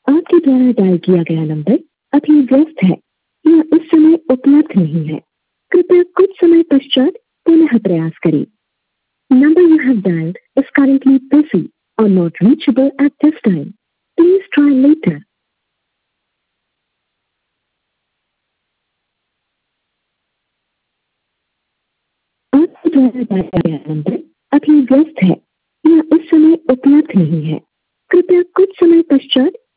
आपके द्वारा डायल किया गया नंबर अभी व्यस्त है या इस समय उपलब्ध नहीं है। कृपया कुछ समय पश्चात पुनः प्रयास करें। Number you have dialed is currently busy or not reachable at this time. Please try later. आपके द्वारा डायल किया गया नंबर अभी व्यस्त है या इस समय उपलब्ध नहीं है। कृपया कुछ समय पश्चात